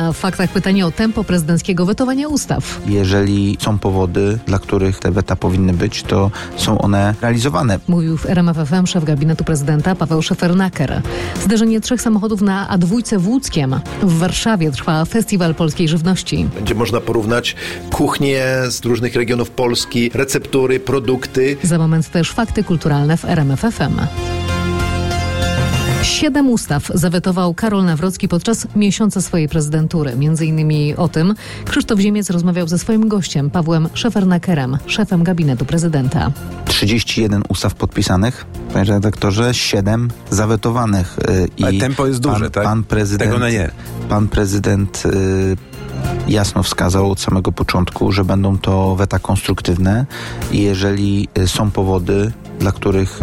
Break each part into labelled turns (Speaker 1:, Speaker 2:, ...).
Speaker 1: A w faktach pytanie o tempo prezydenckiego wetowania ustaw.
Speaker 2: Jeżeli są powody, dla których te weta powinny być, to są one realizowane.
Speaker 1: Mówił w RMF FM szef gabinetu prezydenta Paweł Szefernaker. Zderzenie 3 samochodów na A2 w Łódzkiem. W Warszawie trwa Festiwal Polskiej Żywności.
Speaker 3: Będzie można porównać kuchnie z różnych regionów Polski, receptury, produkty.
Speaker 1: Za moment też fakty kulturalne w RMF FM. 7 ustaw zawetował Karol Nawrocki podczas miesiąca swojej prezydentury. Między innymi o tym Krzysztof Ziemiec rozmawiał ze swoim gościem Pawłem Szefernakerem, szefem gabinetu prezydenta.
Speaker 2: 31 ustaw podpisanych, panie redaktorze, 7 zawetowanych.
Speaker 4: Ale tempo jest duże, tak?
Speaker 2: Pan prezydent jasno wskazał od samego początku, że będą to weta konstruktywne i jeżeli są powody, dla których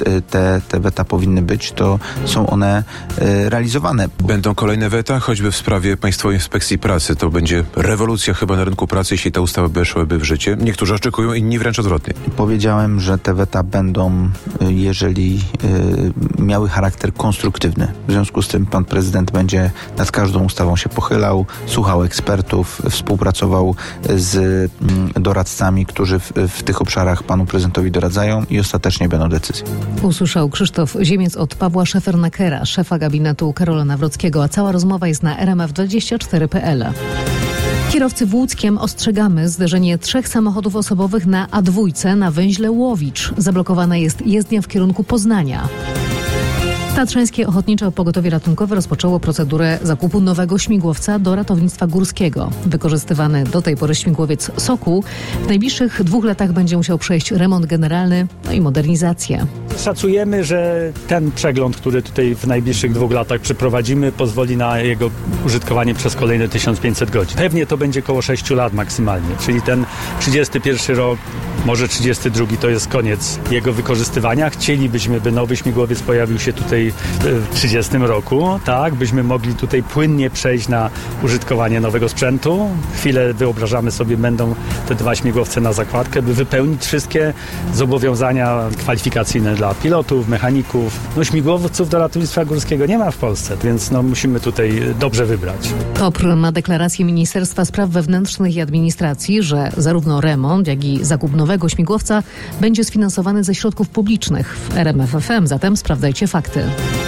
Speaker 2: te weta powinny być, to są one realizowane.
Speaker 4: Będą kolejne weta, choćby w sprawie Państwowej Inspekcji Pracy. To będzie rewolucja chyba na rynku pracy, jeśli te ustawy weszłyby w życie. Niektórzy oczekują, inni wręcz odwrotnie.
Speaker 2: Powiedziałem, że te weta będą, jeżeli miały charakter konstruktywny. W związku z tym pan prezydent będzie nad każdą ustawą się pochylał, słuchał ekspertów, współpracował z doradcami, którzy w tych obszarach panu prezydentowi doradzają i ostatecznie będą decyzje.
Speaker 1: Usłyszał Krzysztof Ziemiec od Pawła Szefernakera, szefa gabinetu Karola Nawrockiego, a cała rozmowa jest na rmf24.pl. Kierowcy w Łódzkiem ostrzegamy zderzenie 3 samochodów osobowych na A2 na węźle Łowicz. Zablokowana jest jezdnia w kierunku Poznania. Tatrzańskie Ochotnicze Pogotowie Ratunkowe rozpoczęło procedurę zakupu nowego śmigłowca do ratownictwa górskiego. Wykorzystywany do tej pory śmigłowiec Sokół w najbliższych 2 latach będzie musiał przejść remont generalny, i modernizację.
Speaker 5: Szacujemy, że ten przegląd, który tutaj w najbliższych 2 latach przeprowadzimy, pozwoli na jego użytkowanie przez kolejne 1500 godzin. Pewnie to będzie około 6 lat maksymalnie, czyli ten 31 rok, może 32 to jest koniec jego wykorzystywania. Chcielibyśmy, by nowy śmigłowiec pojawił się tutaj w 30 roku, tak, byśmy mogli tutaj płynnie przejść na użytkowanie nowego sprzętu. Chwilę wyobrażamy sobie, będą te 2 śmigłowce na zakładkę, by wypełnić wszystkie zobowiązania kwalifikacyjne dla pilotów, mechaników. Śmigłowców do ratownictwa górskiego nie ma w Polsce, więc musimy tutaj dobrze wybrać.
Speaker 1: TOPR ma deklarację Ministerstwa Spraw Wewnętrznych i Administracji, że zarówno remont, jak i zakup nowego śmigłowca będzie sfinansowany ze środków publicznych. W RMF FM zatem sprawdzajcie fakty.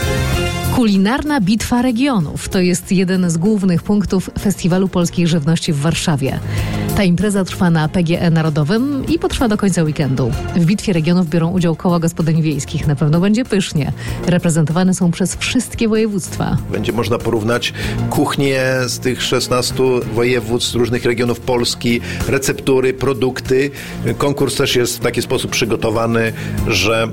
Speaker 1: Kulinarna bitwa regionów to jest jeden z głównych punktów Festiwalu Polskiej Żywności w Warszawie. Ta impreza trwa na PGE Narodowym i potrwa do końca weekendu. W bitwie regionów biorą udział koła gospodyń wiejskich. Na pewno będzie pysznie. Reprezentowane są przez wszystkie województwa.
Speaker 3: Będzie można porównać kuchnie z tych 16 województw, z różnych regionów Polski, receptury, produkty. Konkurs też jest w taki sposób przygotowany, że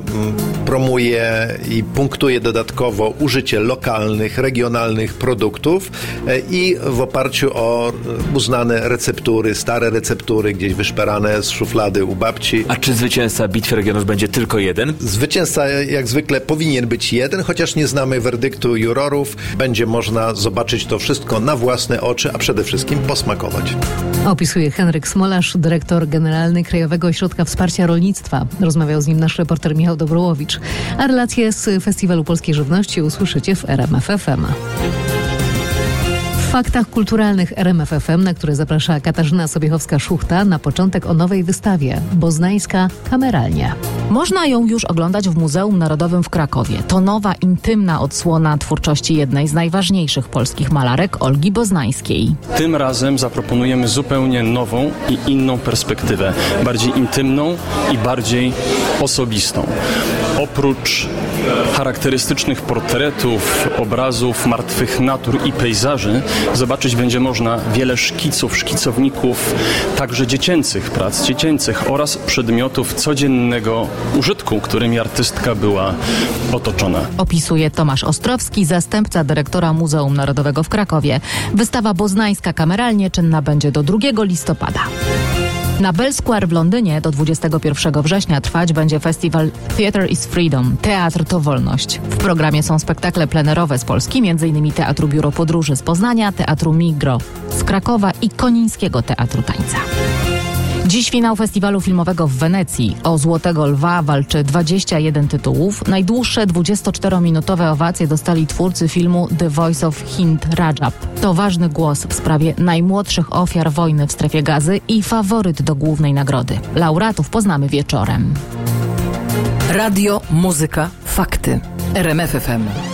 Speaker 3: promuje i punktuje dodatkowo użycie lokalnych, regionalnych produktów i w oparciu o uznane receptury, stare receptury, gdzieś wyszperane z szuflady u babci.
Speaker 6: A czy zwycięzca Bitwy Regionów będzie tylko jeden?
Speaker 3: Zwycięzca jak zwykle powinien być jeden, chociaż nie znamy werdyktu jurorów. Będzie można zobaczyć to wszystko na własne oczy, a przede wszystkim posmakować.
Speaker 1: Opisuje Henryk Smolarz, dyrektor generalny Krajowego Ośrodka Wsparcia Rolnictwa. Rozmawiał z nim nasz reporter Michał Dobrołowicz. A relacje z Festiwalu Polskiej Żywności usłyszycie w RMF FM. W faktach kulturalnych RMF FM, na które zaprasza Katarzyna Sobiechowska-Szuchta, na początek o nowej wystawie Boznańska kameralnie.
Speaker 7: Można ją już oglądać w Muzeum Narodowym w Krakowie. To nowa, intymna odsłona twórczości jednej z najważniejszych polskich malarek, Olgi Boznańskiej.
Speaker 8: Tym razem zaproponujemy zupełnie nową i inną perspektywę, bardziej intymną i bardziej osobistą. Oprócz charakterystycznych portretów, obrazów martwych natur i pejzaży zobaczyć będzie można wiele szkiców, szkicowników, także dziecięcych, prac dziecięcych oraz przedmiotów codziennego użytku, którymi artystka była otoczona.
Speaker 7: Opisuje Tomasz Ostrowski, zastępca dyrektora Muzeum Narodowego w Krakowie. Wystawa Boznańska kameralnie czynna będzie do 2 listopada. Na Bell Square w Londynie do 21 września trwać będzie festiwal Theatre is Freedom. Teatr to wolność. W programie są spektakle plenerowe z Polski, m.in. Teatru Biuro Podróży z Poznania, Teatru Migro z Krakowa i Konińskiego Teatru Tańca. Dziś finał festiwalu filmowego w Wenecji. O Złotego Lwa walczy 21 tytułów. Najdłuższe 24-minutowe owacje dostali twórcy filmu The Voice of Hind Rajab. To ważny głos w sprawie najmłodszych ofiar wojny w Strefie Gazy i faworyt do głównej nagrody. Laureatów poznamy wieczorem.
Speaker 9: Radio, muzyka, fakty. RMF FM.